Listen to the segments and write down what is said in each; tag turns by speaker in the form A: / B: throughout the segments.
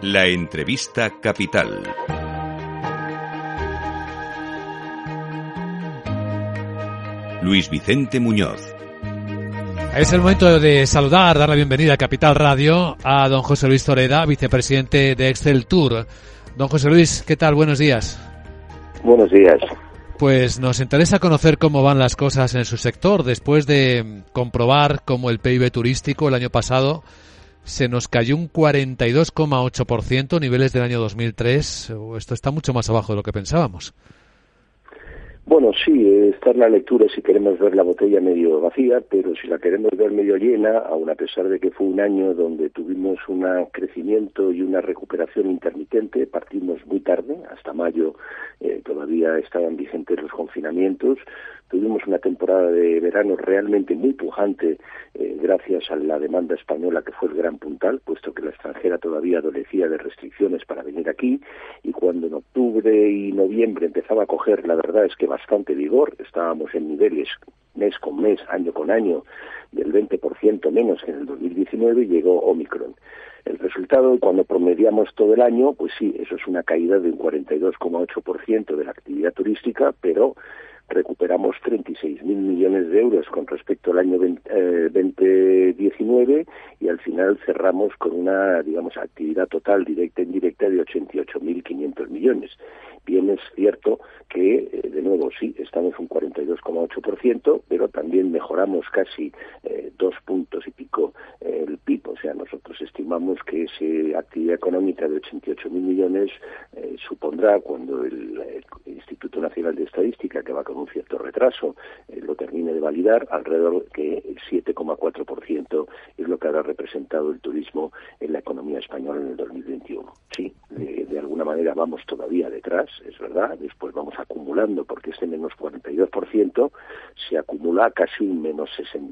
A: La entrevista capital. Luis Vicente Muñoz.
B: Es el momento de saludar, dar la bienvenida a Capital Radio a don José Luis Zoreda, vicepresidente de Excel Tour. Don José Luis, ¿qué tal? Buenos días.
C: Buenos días.
B: Pues nos interesa conocer cómo van las cosas en su sector después de comprobar cómo el PIB turístico el año pasado se nos cayó un 42,8%, niveles del año 2003. Esto está mucho más abajo de lo que pensábamos.
C: Bueno, sí, está en la lectura si queremos ver la botella medio vacía, pero si la queremos ver medio llena, aun a pesar de que fue un año donde tuvimos un crecimiento y una recuperación intermitente, partimos muy tarde, hasta mayo todavía estaban vigentes los confinamientos, tuvimos una temporada de verano realmente muy pujante gracias a la demanda española que fue el gran puntal, puesto que la extranjera todavía adolecía de restricciones para venir aquí, y cuando en octubre y noviembre empezaba a coger, la verdad es que bastante vigor, estábamos en niveles mes con mes, año con año, del 20% menos que en el 2019, y llegó Omicron. El resultado, cuando promediamos todo el año, pues sí, eso es una caída de un 42,8% de la actividad turística, pero recuperamos 36.000 millones de euros con respecto al año 2019 y al final cerramos con una, digamos, actividad total directa e indirecta de 88.500 millones. Bien, es cierto que, de nuevo, sí, estamos un 42,8%, pero también mejoramos casi 2 puntos y pico el PIB. O sea, nosotros estimamos que esa actividad económica de 88.000 millones supondrá, cuando el Instituto Nacional de Estadística, que va con un cierto retraso, lo termine de validar, alrededor que el 7,4% es lo que habrá representado el turismo en la economía española en el 2021. Sí, de alguna manera vamos todavía detrás, es verdad, después vamos acumulando, porque este menos 42% se acumula a casi un menos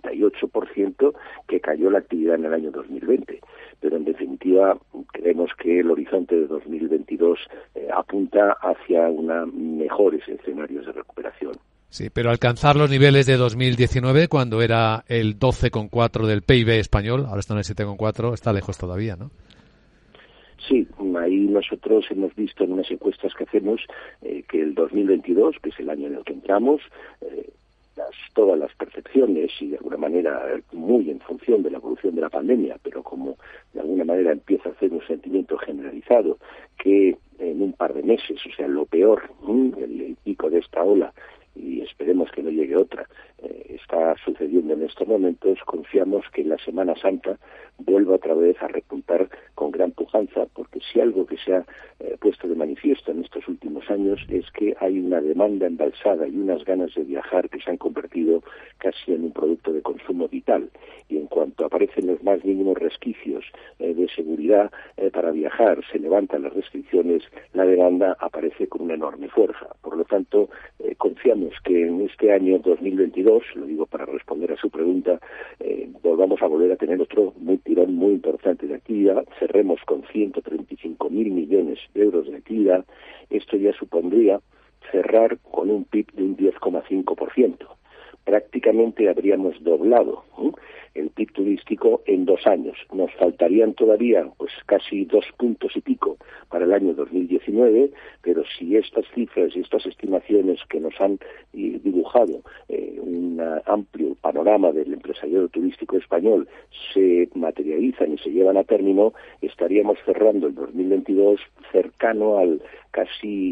C: 68% que cayó la actividad en el año 2020. Pero en definitiva creemos que el horizonte de 2022 apunta hacia mejores escenarios de recuperación.
B: Sí, pero alcanzar los niveles de 2019, cuando era el 12,4 del PIB español, ahora está en el 7,4, está lejos todavía, ¿no?
C: Sí, ahí nosotros hemos visto en unas encuestas que hacemos que el 2022, que es el año en el que entramos, todas las percepciones y de alguna manera muy en función de la evolución de la pandemia, pero como de alguna manera empieza a hacer un sentimiento generalizado que en un par de meses, o sea, lo peor, el pico de esta ola, y esperemos que no llegue otra, está sucediendo en estos momentos, confiamos que la Semana Santa vuelva otra vez a repuntar con gran pujanza, porque si algo que se ha puesto de manifiesto en estos últimos años es que hay una demanda embalsada y unas ganas de viajar que se han convertido casi en un producto de consumo vital, y en cuanto aparecen los más mínimos resquicios de seguridad para viajar, se levantan las restricciones, la demanda aparece con una enorme fuerza. Por lo tanto, confiamos que en este año 2022, lo digo para responder a su pregunta, volvamos a volver a tener otro tirón muy importante de actividad, cerremos con 135.000 millones de euros de actividad. Esto ya supondría cerrar con un PIB de un 10,5%. Prácticamente habríamos doblado el PIB turístico en 2 años. Nos faltarían todavía pues casi 2 puntos y pico para el año 2019, pero si estas cifras y estas estimaciones que nos han dibujado un amplio panorama del empresariado turístico español se materializan y se llevan a término, estaríamos cerrando el 2022 cercano al casi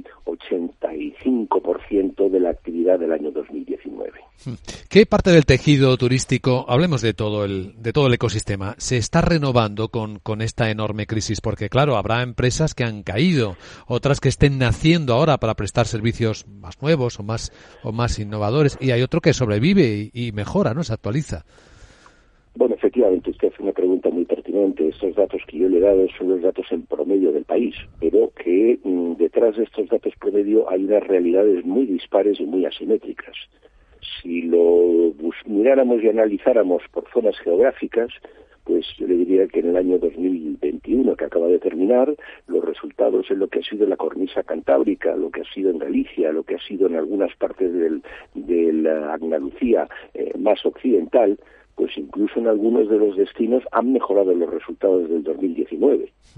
C: 85% de la actividad del año 2019.
B: ¿Qué parte del tejido turístico, hablemos de todo el ecosistema, se está renovando con esta enorme crisis? Porque claro, habrá empresas que han caído, otras que estén naciendo ahora para prestar servicios más nuevos o más innovadores, y hay otro que sobrevive y mejora, ¿no? Se actualiza.
C: Bueno, efectivamente, usted hace una pregunta muy pertinente. Estos datos que yo le he dado son los datos en promedio del país, pero que detrás de estos datos promedio hay unas realidades muy dispares y muy asimétricas. Si lo miráramos y analizáramos por zonas geográficas, pues yo le diría que en el año 2021, que acaba de terminar, los resultados en lo que ha sido la cornisa cantábrica, lo que ha sido en Galicia, lo que ha sido en algunas partes de la Andalucía más occidental, pues incluso en algunos de los destinos han mejorado los resultados del 2019.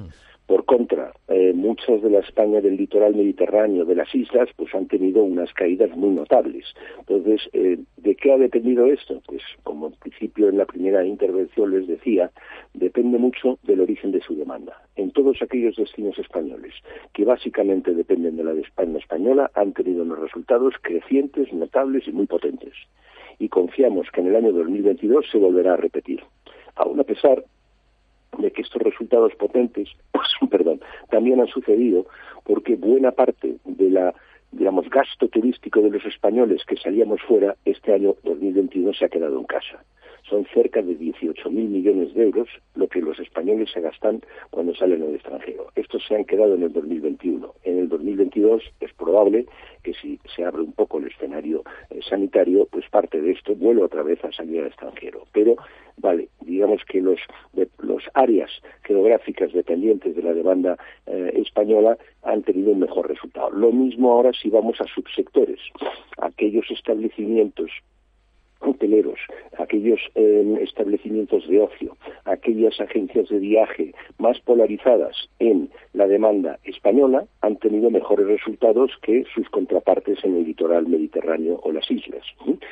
C: Por contra, muchas de la España del litoral mediterráneo, de las islas, pues han tenido unas caídas muy notables. Entonces, ¿de qué ha dependido esto? Pues como en principio en la primera intervención les decía, depende mucho del origen de su demanda. En todos aquellos destinos españoles que básicamente dependen de la demanda española han tenido unos resultados crecientes, notables y muy potentes. Y confiamos que en el año 2022 se volverá a repetir. Aún a pesar de que estos resultados potentes, también han sucedido porque buena parte de la, gasto turístico de los españoles que salíamos fuera, este año 2021 se ha quedado en casa. Son cerca de 18.000 millones de euros lo que los españoles se gastan cuando salen al extranjero. Estos se han quedado en el 2021. En el 2022 es probable que si se abre un poco el escenario sanitario, pues parte de esto vuelva otra vez a salir al extranjero. Pero, digamos que los áreas geográficas dependientes de la demanda española han tenido un mejor resultado. Lo mismo ahora si vamos a subsectores, aquellos establecimientos hoteleros, aquellos establecimientos de ocio, aquellas agencias de viaje más polarizadas en la demanda española han tenido mejores resultados que sus contrapartes en el litoral mediterráneo o las islas.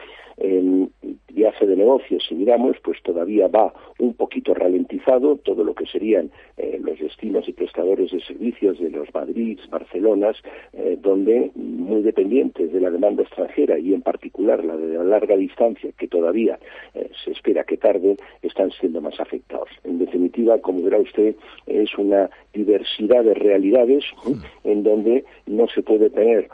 C: Viaje de negocios, si miramos, pues todavía va un poquito ralentizado todo lo que serían los destinos y prestadores de servicios de los Madrid, Barcelonas, donde muy dependientes de la demanda extranjera y en particular la de la larga distancia, que todavía se espera que tarde, están siendo más afectados. En definitiva, como verá usted, es una diversidad de realidades en donde no se puede tener,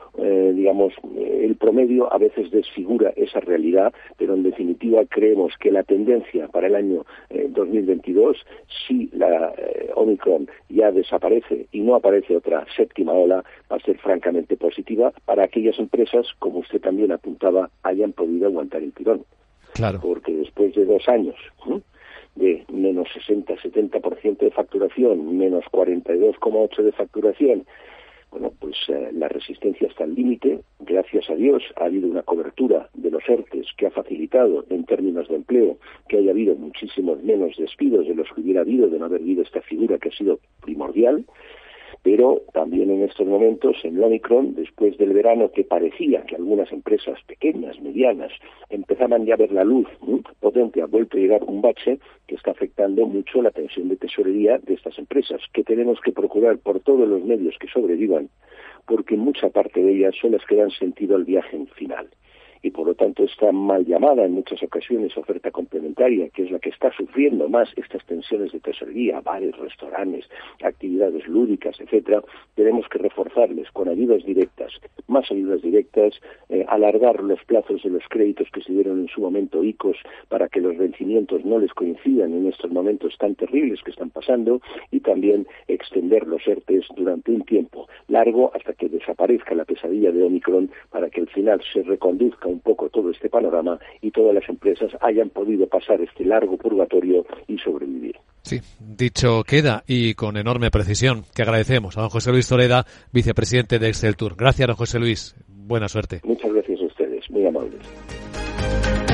C: el promedio a veces desfigura esa realidad, pero en definitiva creemos que la tendencia para el año 2022, si la Omicron ya desaparece y no aparece otra séptima ola, va a ser francamente positiva para aquellas empresas, como usted también apuntaba, hayan podido aguantar el tirón.
B: Claro. Porque
C: después de 2 años de menos 60-70% de facturación, menos 42,8% de facturación, pues la resistencia está al límite. Gracias a Dios ha habido una cobertura de los ERTES que ha facilitado en términos de empleo que haya habido muchísimos menos despidos de los que hubiera habido de no haber habido esta figura que ha sido primordial. Pero también en estos momentos, en el Omicron, después del verano que parecía que algunas empresas pequeñas, medianas, empezaban ya a ver la luz potente, ha vuelto a llegar un bache que está afectando mucho la tensión de tesorería de estas empresas, que tenemos que procurar por todos los medios que sobrevivan, porque mucha parte de ellas son las que dan sentido al viaje final. Y por lo tanto esta mal llamada en muchas ocasiones oferta complementaria, que es la que está sufriendo más estas tensiones de tesorería, bares, restaurantes, actividades lúdicas, etcétera, tenemos que reforzarles con ayudas directas, más ayudas directas, alargar los plazos de los créditos que se dieron en su momento ICOs para que los vencimientos no les coincidan en estos momentos tan terribles que están pasando, y también extender los ERTES durante un tiempo largo hasta que desaparezca la pesadilla de Omicron, para que al final se reconduzca un poco todo este panorama y todas las empresas hayan podido pasar este largo purgatorio y sobrevivir.
B: Sí, dicho queda, y con enorme precisión, que agradecemos a don José Luis Toreda, vicepresidente de Exceltur. Gracias, don José Luis. Buena suerte.
C: Muchas gracias a ustedes, muy amables.